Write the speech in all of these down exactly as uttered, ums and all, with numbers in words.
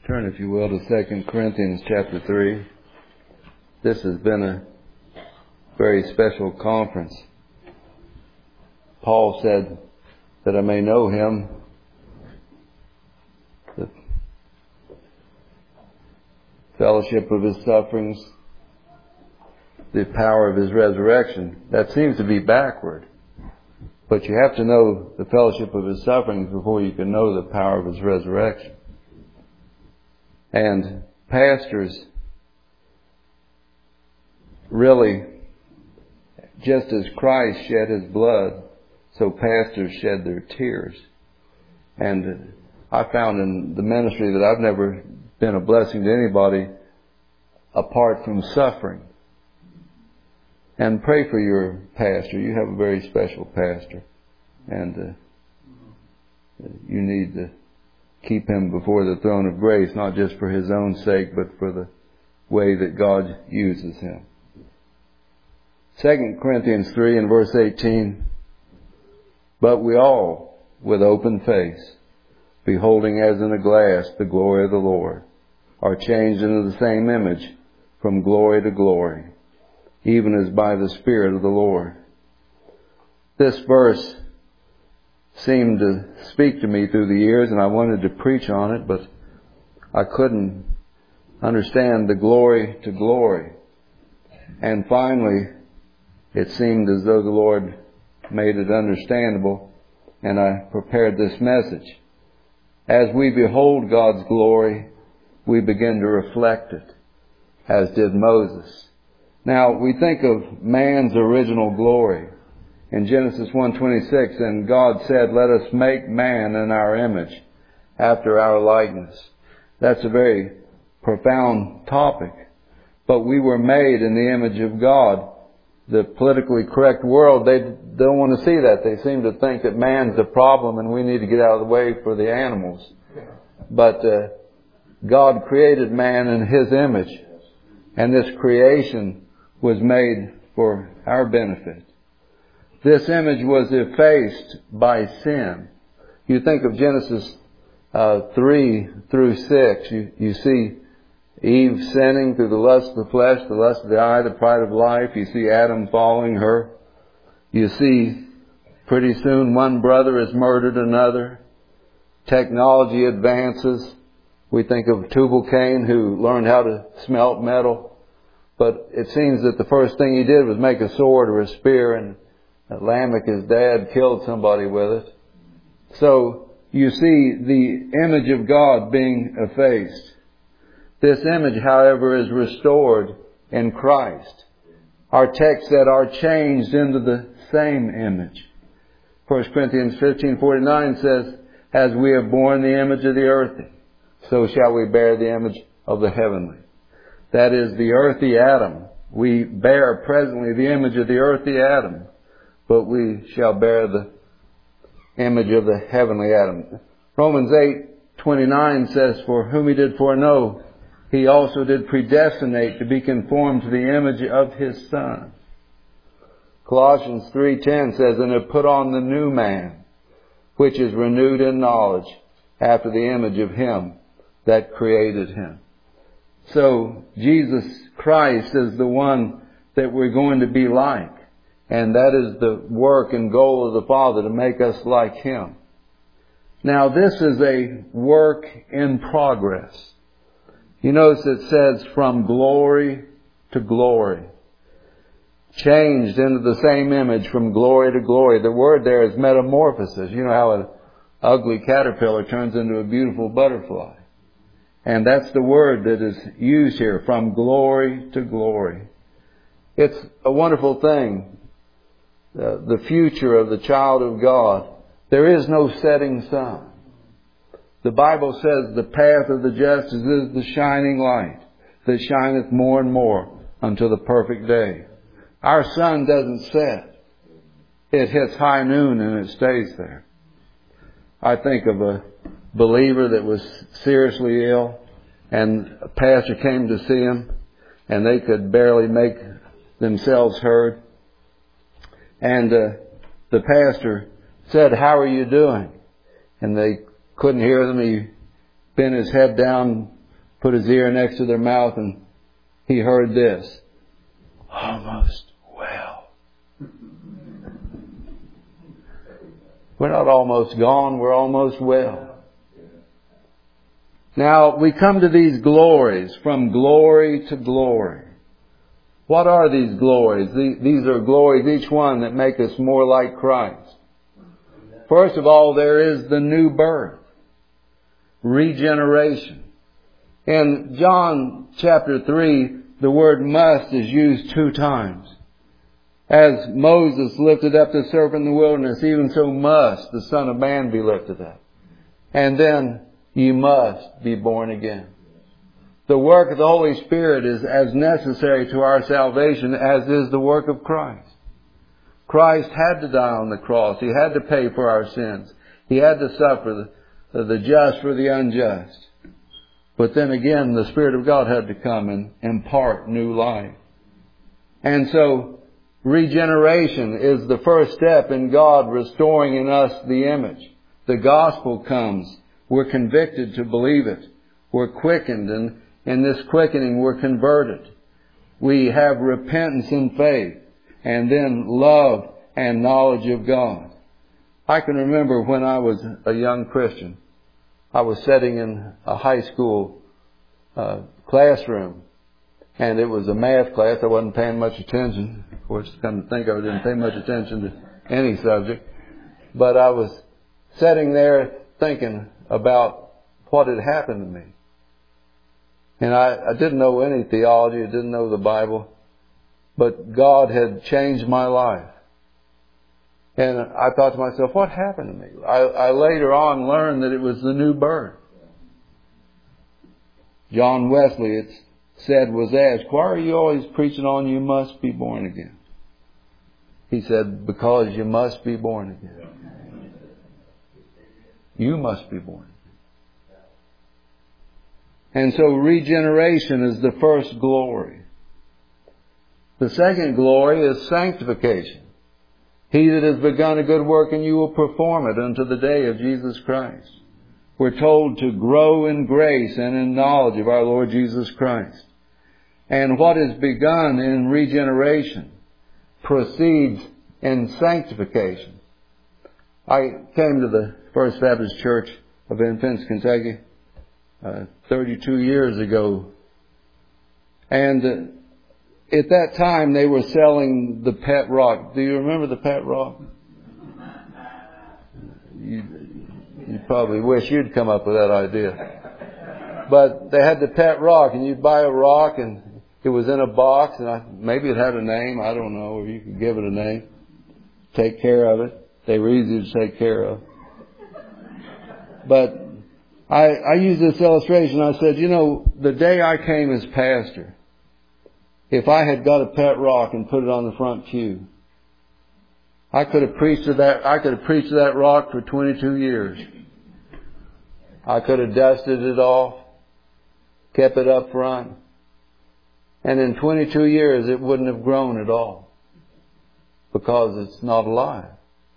Turn, if you will, to Second Corinthians chapter three. This has been a very special conference. Paul said that I may know him, the fellowship of his sufferings, the power of his resurrection. That seems to be backward. But you have to know the fellowship of his sufferings before you can know the power of his resurrection. And pastors really, just as Christ shed his blood, so pastors shed their tears. And I found in the ministry that I've never been a blessing to anybody apart from suffering. And pray for your pastor. You have a very special pastor. And uh, you need to keep him before the throne of grace, not just for his own sake, but for the way that God uses him. Second Corinthians three and verse eighteen. But we all, with open face, beholding as in a glass the glory of the Lord, are changed into the same image from glory to glory, even as by the Spirit of the Lord. This verse seemed to speak to me through the years, and I wanted to preach on it, but I couldn't understand the glory to glory. And finally, it seemed as though the Lord made it understandable, and I prepared this message. As we behold God's glory, we begin to reflect it, as did Moses. Now, we think of man's original glory. In Genesis one twenty-six, and God said, let us make man in our image, after our likeness. That's a very profound topic. But we were made in the image of God. The politically correct world, they don't want to see that. They seem to think that man's the problem and we need to get out of the way for the animals. But uh, God created man in His image. And this creation was made for our benefit. This image was effaced by sin. You think of Genesis uh, three through six. You, you see Eve sinning through the lust of the flesh, the lust of the eye, the pride of life. You see Adam following her. You see pretty soon one brother has murdered another. Technology advances. We think of Tubal-Cain, who learned how to smelt metal. But it seems that the first thing he did was make a sword or a spear, and Lamech, his dad, killed somebody with it. So you see the image of God being effaced. This image, however, is restored in Christ. Our text said are changed into the same image. First Corinthians fifteen forty-nine says, as we have borne the image of the earthy, so shall we bear the image of the heavenly. That is the earthy Adam. We bear presently the image of the earthy Adam, but we shall bear the image of the heavenly Adam. Romans eight twenty-nine says, for whom He did foreknow, He also did predestinate to be conformed to the image of His Son. Colossians three ten says, and have put on the new man, which is renewed in knowledge, after the image of Him that created him. So Jesus Christ is the one that we're going to be like. And that is the work and goal of the Father, to make us like Him. Now, this is a work in progress. You notice it says from glory to glory. Changed into the same image from glory to glory. The word there is metamorphosis. You know how an ugly caterpillar turns into a beautiful butterfly. And that's the word that is used here, from glory to glory. It's a wonderful thing. Uh, the future of the child of God. There is no setting sun. The Bible says the path of the just is the shining light that shineth more and more until the perfect day. Our sun doesn't set. It hits high noon and it stays there. I think of a believer that was seriously ill, and a pastor came to see him, and they could barely make themselves heard. And uh, the pastor said, how are you doing? And they couldn't hear them. He bent his head down put his ear next to their mouth, and he heard this. Almost well. We're not almost gone, we're almost well. Now, we come to these glories, from glory to glory. What are these glories? These are glories, each one, that make us more like Christ. First of all, there is the new birth, regeneration. In John chapter three, the word must is used two times. As Moses lifted up the serpent in the wilderness, even so must the Son of Man be lifted up. And then, you must be born again. The work of the Holy Spirit is as necessary to our salvation as is the work of Christ. Christ had to die on the cross. He had to pay for our sins. He had to suffer the, the just for the unjust. But then again, the Spirit of God had to come and impart new life. And so, regeneration is the first step in God restoring in us the image. The gospel comes. We're convicted to believe it. We're quickened, and in this quickening we're converted. We have repentance and faith, and then love and knowledge of God. I can remember when I was a young Christian, I was sitting in a high school uh, classroom, and it was a math class. I wasn't paying much attention. Of course, come to think of it, I didn't pay much attention to any subject. But I was sitting there thinking about what had happened to me. And I, I didn't know any theology, I didn't know the Bible, but God had changed my life. And I thought to myself, what happened to me? I, I later on learned that it was the new birth. John Wesley, it's said, was asked, why are you always preaching on you must be born again? He said, because you must be born again. You must be born again. And so regeneration is the first glory. The second glory is sanctification. He that has begun a good work in you will perform it unto the day of Jesus Christ. We're told to grow in grace and in knowledge of our Lord Jesus Christ. And what is begun in regeneration proceeds in sanctification. I came to the First Baptist Church of Independence, Kentucky, uh, thirty-two years ago. And uh, at that time they were selling the pet rock. Do you remember the pet rock? You, you probably wish you'd come up with that idea. But they had the pet rock, and you'd buy a rock, and it was in a box, and I, maybe it had a name, I don't know, or you could give it a name. Take care of it. They were easy to take care of. But I, I used this illustration. I said, you know, the day I came as pastor, if I had got a pet rock and put it on the front pew, I could have preached to that, I could have preached to that rock for twenty-two years. I could have dusted it off, kept it up front, and in twenty-two years it wouldn't have grown at all, because it's not alive.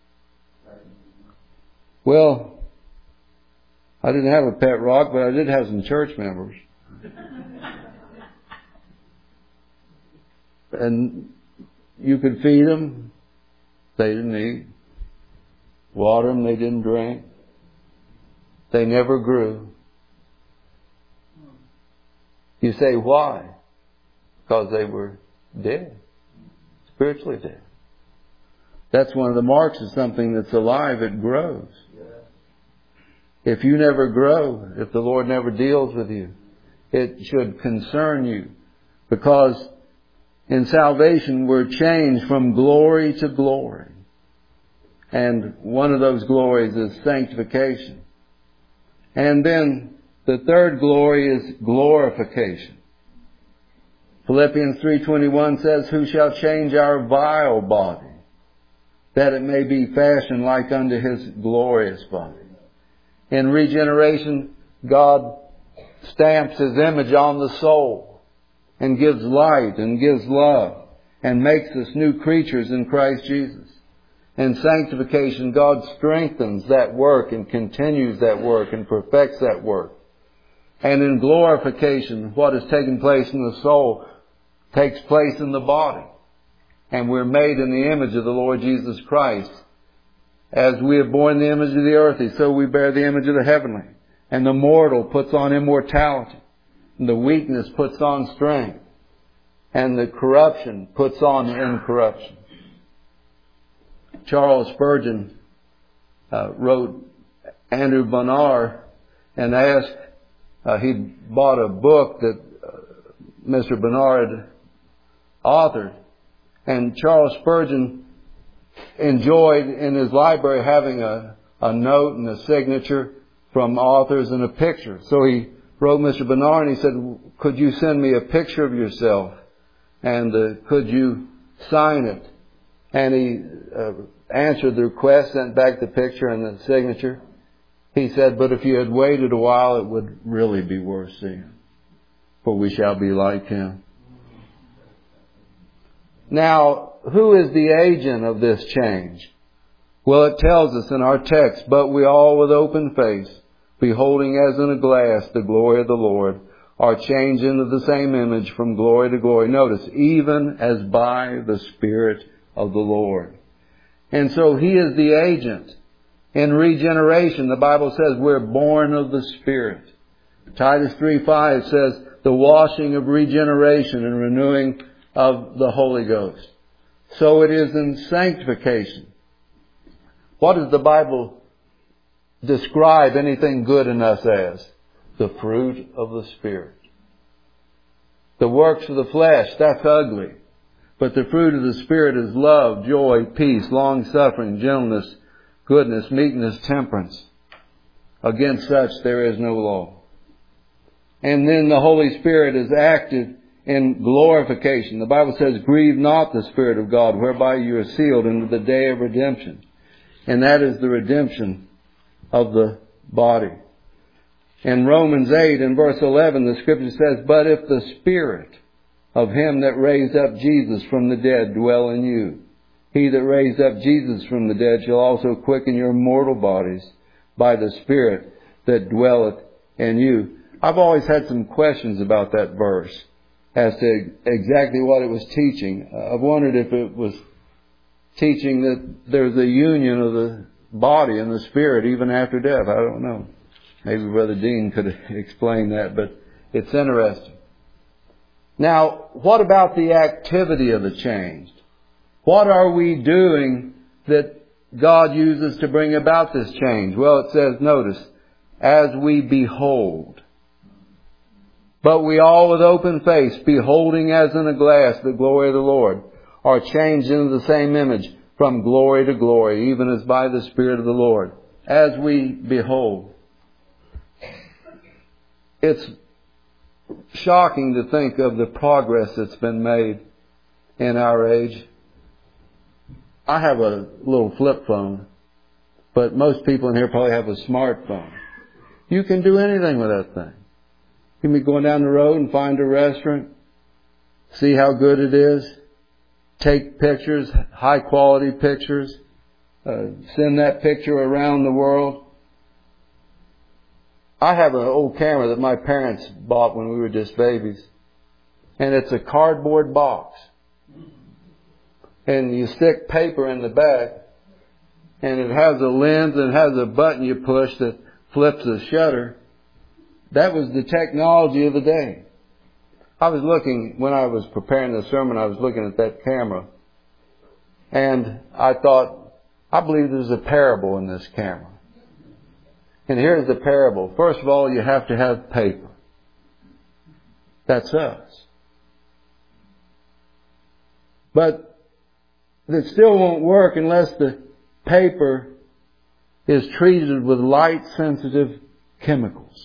Well, I didn't have a pet rock, but I did have some church members. And you could feed them, they didn't eat. Water them, they didn't drink. They never grew. You say, why? Because they were dead. Spiritually dead. That's one of the marks of something that's alive. It grows. If you never grow, if the Lord never deals with you, it should concern you. Because in salvation we're changed from glory to glory. And one of those glories is sanctification. And then the third glory is glorification. Philippians three twenty-one says, who shall change our vile body, that it may be fashioned like unto His glorious body. In regeneration, God stamps His image on the soul and gives light and gives love and makes us new creatures in Christ Jesus. In sanctification, God strengthens that work and continues that work and perfects that work. And in glorification, what has taken place in the soul takes place in the body. And we're made in the image of the Lord Jesus Christ. As we have borne the image of the earthly, so we bear the image of the heavenly. And the mortal puts on immortality. And the weakness puts on strength. And the corruption puts on incorruption. Charles Spurgeon uh, wrote Andrew Bonar and asked, uh, he bought a book that uh, Mister Bonar had authored. And Charles Spurgeon enjoyed in his library having a, a note and a signature from authors and a picture. So he wrote Mister Bonar and he said, could you send me a picture of yourself? And uh, could you sign it? And he uh, answered the request, sent back the picture and the signature. He said, but if you had waited a while, it would really be worth seeing. For we shall be like Him. Now, who is the agent of this change? Well, it tells us in our text, but we all with open face, beholding as in a glass the glory of the Lord, are changed into the same image from glory to glory. Notice, even as by the Spirit of the Lord. And so He is the agent. In regeneration, the Bible says we're born of the Spirit. Titus three five says the washing of regeneration and renewing of the Holy Ghost. So it is in sanctification. What does the Bible describe anything good in us as? The fruit of the Spirit. The works of the flesh, that's ugly. But the fruit of the Spirit is love, joy, peace, long-suffering, gentleness, goodness, meekness, temperance. Against such there is no law. And then the Holy Spirit is active in glorification. The Bible says, grieve not the Spirit of God, whereby you are sealed into the day of redemption. And that is the redemption of the body. In Romans eight and verse eleven, the Scripture says, but if the Spirit of Him that raised up Jesus from the dead dwell in you, He that raised up Jesus from the dead shall also quicken your mortal bodies by the Spirit that dwelleth in you. I've always had some questions about that verse as to exactly what it was teaching. I've wondered if it was teaching that there's a union of the body and the Spirit even after death. I don't know. Maybe Brother Dean could explain that, but it's interesting. Now, what about the activity of the change? What are we doing that God uses to bring about this change? Well, it says, notice, as we behold. But we all with open face, beholding as in a glass the glory of the Lord, are changed into the same image from glory to glory, even as by the Spirit of the Lord. As we behold. It's shocking to think of the progress that's been made in our age. I have a little flip phone, but most people in here probably have a smartphone. You can do anything with that thing. You can be going down the road and find a restaurant, see how good it is, take pictures, high quality pictures, uh, send that picture around the world. I have an old camera that my parents bought when we were just babies. And it's a cardboard box. And you stick paper in the back. And it has a lens and it has a button you push that flips the shutter. That was the technology of the day. I was looking, when I was preparing the sermon, I was looking at that camera. And I thought, I believe there's a parable in this camera. And here's the parable. First of all, you have to have paper. That's us. But it still won't work unless the paper is treated with light-sensitive chemicals.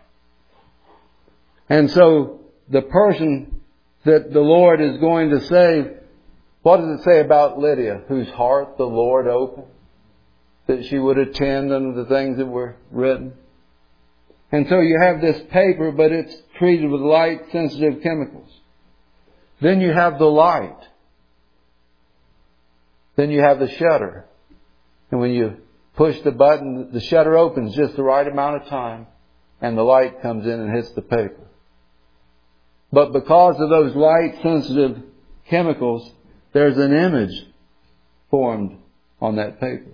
And so the person that the Lord is going to save, what does it say about Lydia, whose heart the Lord opened? That she would attend unto the things that were written. And so you have this paper, but it's treated with light-sensitive chemicals. Then you have the light. Then you have the shutter. And when you push the button, the shutter opens just the right amount of time. and the light comes in and hits the paper. But because of those light-sensitive chemicals, there's an image formed on that paper.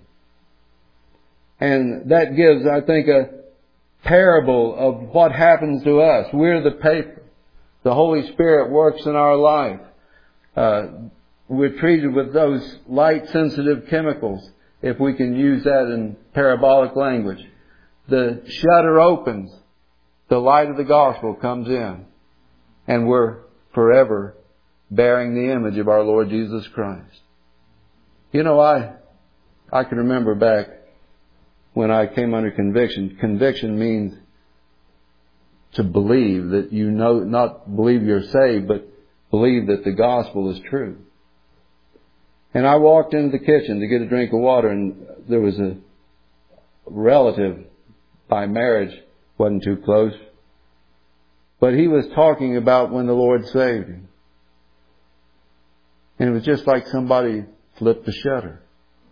And that gives, I think, a parable of what happens to us. We're the paper. The Holy Spirit works in our life. Uh, we're treated with those light-sensitive chemicals, if we can use that in parabolic language. The shutter opens. The light of the gospel comes in. And we're forever bearing the image of our Lord Jesus Christ. You know, I, I can remember back when I came under conviction. Conviction means to believe that you know, not believe you're saved, but believe that the gospel is true. And I walked into the kitchen to get a drink of water, and there was a relative by marriage, wasn't too close, but he was talking about when the Lord saved him. And it was just like somebody flipped the shutter.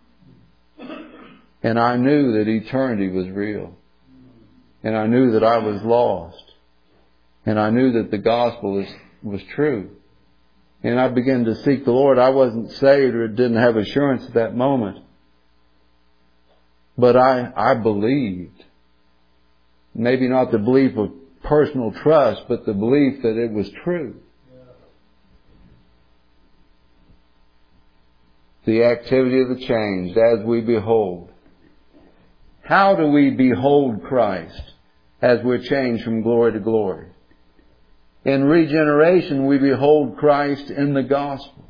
And I knew that eternity was real. And I knew that I was lost. And I knew that the gospel was, was true. And I began to seek the Lord. I wasn't saved or didn't have assurance at that moment. But I, I believed. Maybe not the belief of personal trust, but the belief that it was true. The activity of the change as we behold. How do we behold Christ as we're changed from glory to glory? In regeneration, we behold Christ in the gospel.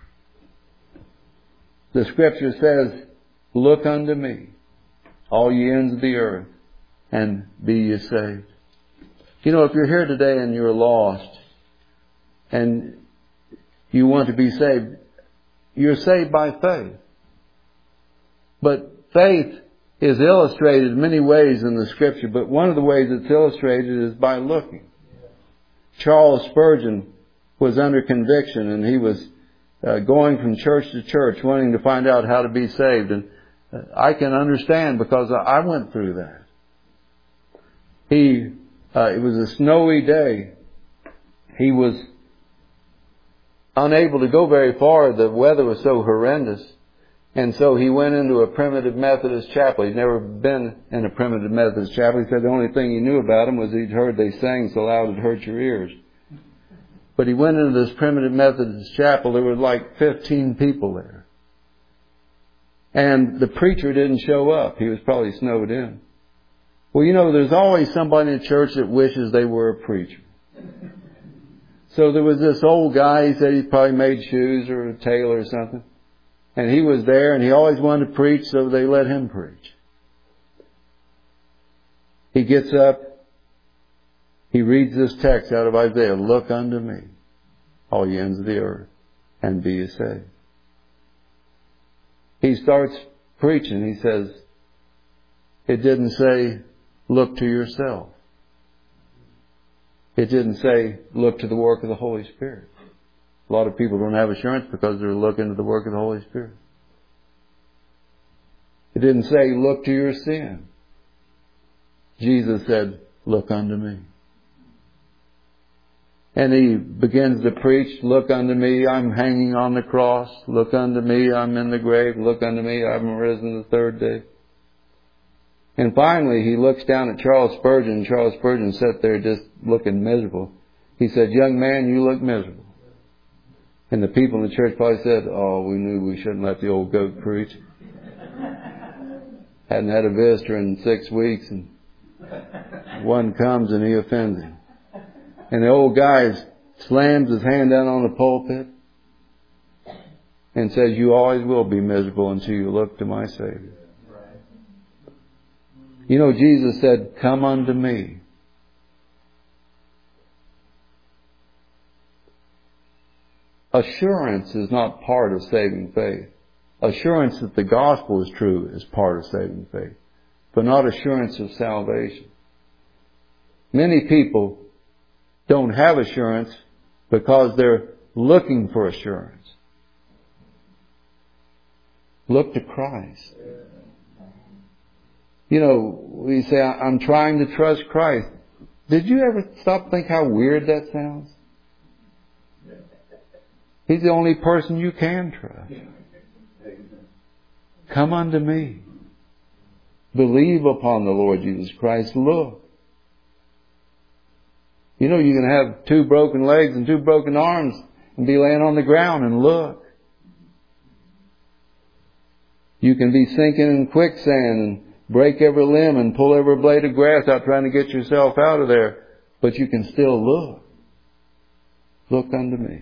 The Scripture says, "Look unto me, all ye ends of the earth, and be ye saved." You know, if you're here today and you're lost, and you want to be saved, you're saved by faith. But faith is illustrated in many ways in the Scripture, but one of the ways it's illustrated is by looking. Charles Spurgeon was under conviction, and he was uh, going from church to church wanting to find out how to be saved. And uh, I can understand, because I went through that. He, uh, it was a snowy day. He was unable to go very far. The weather was so horrendous. And so he went into a primitive Methodist chapel. He'd never been in a primitive Methodist chapel. He said the only thing he knew about them was he'd heard they sang so loud it hurt your ears. But he went into this primitive Methodist chapel. There were like fifteen people there. And the preacher didn't show up. He was probably snowed in. Well, you know, there's always somebody in church that wishes they were a preacher. So there was this old guy. He said he probably made shoes or a tailor or something. And he was there, and he always wanted to preach, so they let him preach. He gets up. He reads this text out of Isaiah. "Look unto me, all ye ends of the earth, and be ye saved." He starts preaching. He says, it didn't say, look to yourself. It didn't say, look to the work of the Holy Spirit. A lot of people don't have assurance because they're looking to the work of the Holy Spirit. It didn't say, look to your sin. Jesus said, look unto me. And he begins to preach, look unto me, I'm hanging on the cross. Look unto me, I'm in the grave. Look unto me, I'm risen the third day. And finally, he looks down at Charles Spurgeon. Charles Spurgeon sat there just looking miserable. He said, young man, you look miserable. And the people in the church probably said, oh, we knew we shouldn't let the old goat preach. Hadn't had a visitor in six weeks, and one comes and he offends him. And the old guy slams his hand down on the pulpit and says, you always will be miserable until you look to my Savior. You know, Jesus said, come unto me. Assurance is not part of saving faith. Assurance that the gospel is true is part of saving faith, but not assurance of salvation. Many people don't have assurance because they're looking for assurance. Look to Christ. You know, we say, I'm trying to trust Christ. Did you ever stop and think how weird that sounds? He's the only person you can trust. Come unto me. Believe upon the Lord Jesus Christ. Look. You know, you can have two broken legs and two broken arms and be laying on the ground and look. You can be sinking in quicksand and break every limb and pull every blade of grass out trying to get yourself out of there. But you can still look. Look unto me.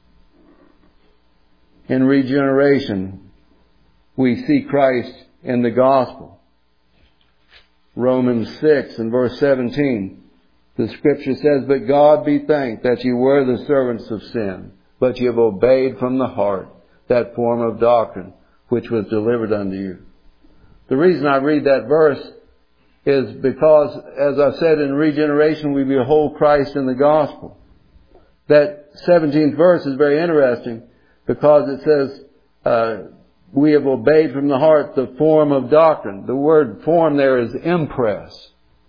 In regeneration, we see Christ in the gospel. Romans six and verse seventeen. The scripture says, But God be thanked that ye were the servants of sin, but ye have obeyed from the heart that form of doctrine which was delivered unto you. The reason I read that verse is because, as I said, in regeneration we behold Christ in the gospel. That seventeenth verse is very interesting because it says, uh, we have obeyed from the heart the form of doctrine. The word form there is impress.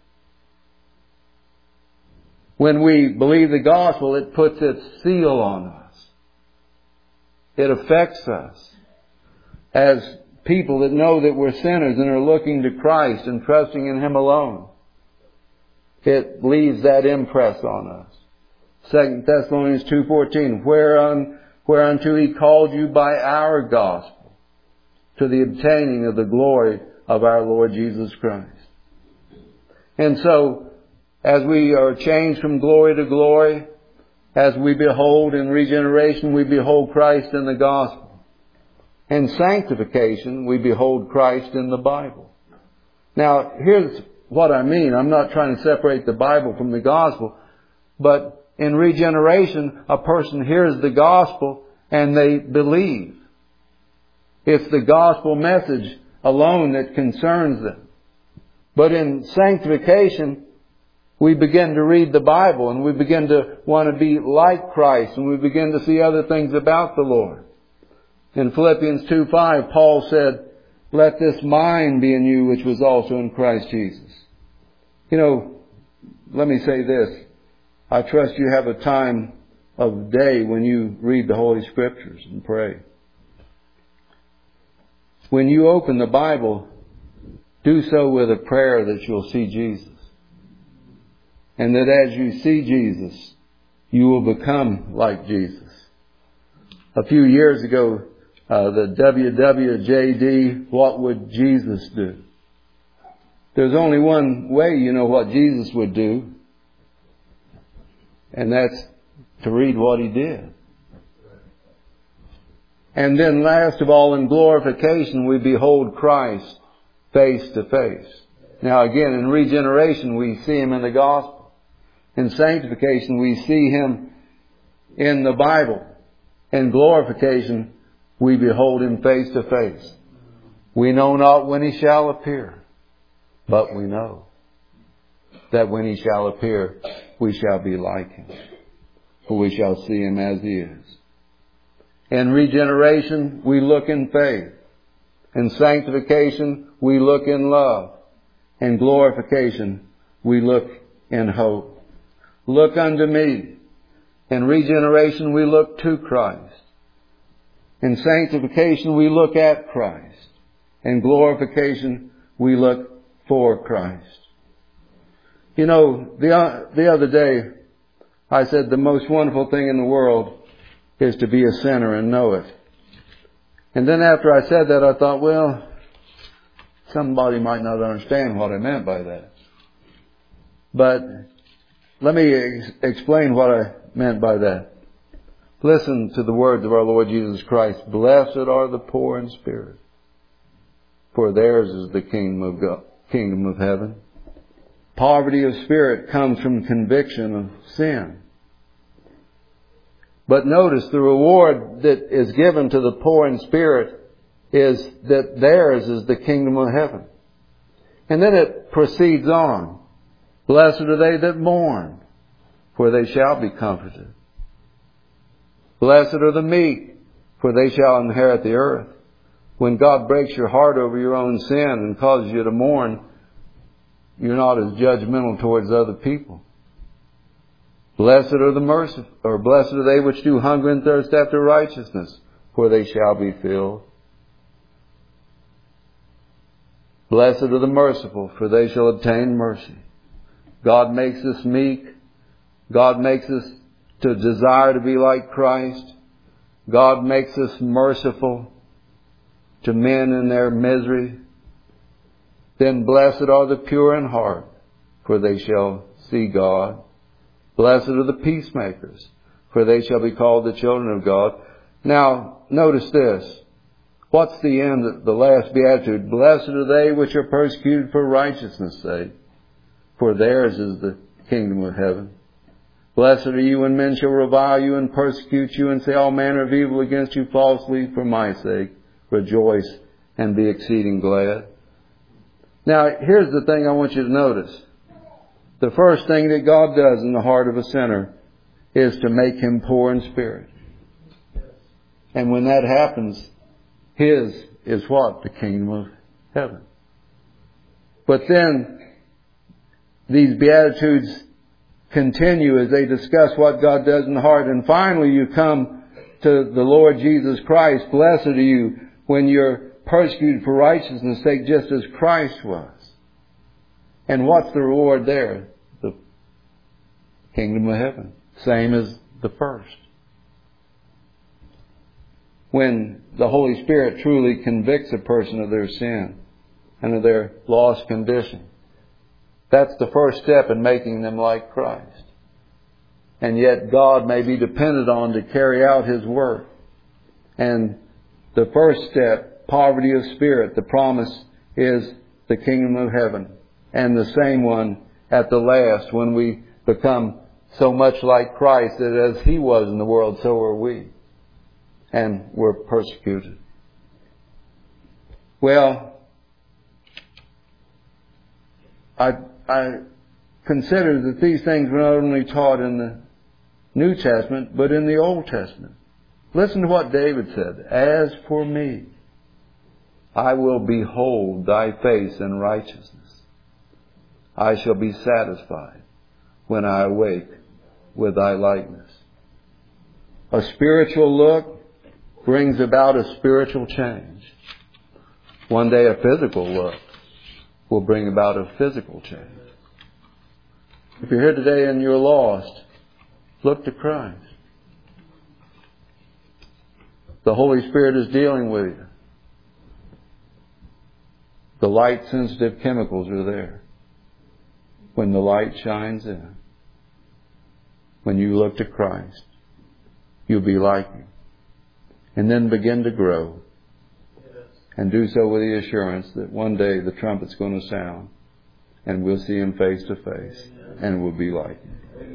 When we believe the gospel, it puts its seal on us. It affects us as people that know that we're sinners and are looking to Christ and trusting in Him alone. It leaves that impress on us. Second Thessalonians two fourteen, whereon, whereunto He called you by our gospel to the obtaining of the glory of our Lord Jesus Christ. And so, as we are changed from glory to glory, as we behold in regeneration, we behold Christ in the gospel. In sanctification, we behold Christ in the Bible. Now, here's what I mean. I'm not trying to separate the Bible from the gospel, but in regeneration, a person hears the gospel and they believe. It's the gospel message alone that concerns them. But in sanctification, we begin to read the Bible and we begin to want to be like Christ and we begin to see other things about the Lord. In Philippians two five, Paul said, Let this mind be in you which was also in Christ Jesus. You know, let me say this. I trust you have a time of day when you read the Holy Scriptures and pray. When you open the Bible, do so with a prayer that you'll see Jesus. And that as you see Jesus, you will become like Jesus. A few years ago, uh, the W W J D, What Would Jesus Do? There's only one way you know what Jesus would do. And that's to read what He did. And then last of all, in glorification, we behold Christ face to face. Now again, in regeneration, we see Him in the gospel. In sanctification, we see Him in the Bible. In glorification, we behold Him face to face. We know not when He shall appear, but we know that when He shall appear, we shall be like Him, for we shall see Him as He is. In regeneration, we look in faith. In sanctification, we look in love. In glorification, we look in hope. Look unto me. In regeneration, we look to Christ. In sanctification, we look at Christ. In glorification, we look for Christ. You know, the, the other day, I said the most wonderful thing in the world is to be a sinner and know it. And then after I said that, I thought, well, somebody might not understand what I meant by that. But let me ex- explain what I meant by that. Listen to the words of our Lord Jesus Christ. Blessed are the poor in spirit, for theirs is the kingdom of God, kingdom of heaven. Poverty of spirit comes from conviction of sin. But notice the reward that is given to the poor in spirit is that theirs is the kingdom of heaven. And then it proceeds on. Blessed are they that mourn, for they shall be comforted. Blessed are the meek, for they shall inherit the earth. When God breaks your heart over your own sin and causes you to mourn, you're not as judgmental towards other people. Blessed are the merciful, or blessed are they which do hunger and thirst after righteousness, for they shall be filled. Blessed are the merciful, for they shall obtain mercy. God makes us meek. God makes us to desire to be like Christ. God makes us merciful to men in their misery. Then blessed are the pure in heart, for they shall see God. Blessed are the peacemakers, for they shall be called the children of God. Now, notice this. What's the end, the last beatitude? Blessed are they which are persecuted for righteousness' sake, for theirs is the kingdom of heaven. Blessed are you when men shall revile you and persecute you and say all manner of evil against you falsely for my sake. Rejoice and be exceeding glad. Now, here's the thing I want you to notice. The first thing that God does in the heart of a sinner is to make him poor in spirit. And when that happens, his is what? The kingdom of heaven. But then, these Beatitudes continue as they discuss what God does in the heart. And finally, you come to the Lord Jesus Christ. Blessed are you when you're persecuted for righteousness' sake, just as Christ was. And what's the reward there? The kingdom of heaven. Same as the first. When the Holy Spirit truly convicts a person of their sin and of their lost condition, that's the first step in making them like Christ. And yet God may be depended on to carry out His work. And the first step, poverty of spirit, the promise is the kingdom of heaven. And the same one at the last, when we become so much like Christ that as He was in the world, so are we. And we're persecuted. Well, I, I consider that these things were not only taught in the New Testament, but in the Old Testament. Listen to what David said. As for me, I will behold thy face in righteousness. I shall be satisfied when I awake with thy likeness. A spiritual look brings about a spiritual change. One day a physical look will bring about a physical change. If you're here today and you're lost, look to Christ. The Holy Spirit is dealing with you. The light-sensitive chemicals are there. When the light shines in, when you look to Christ, you'll be like Him. And then begin to grow. And do so with the assurance that one day the trumpet's going to sound and we'll see Him face to face and we'll be like Him.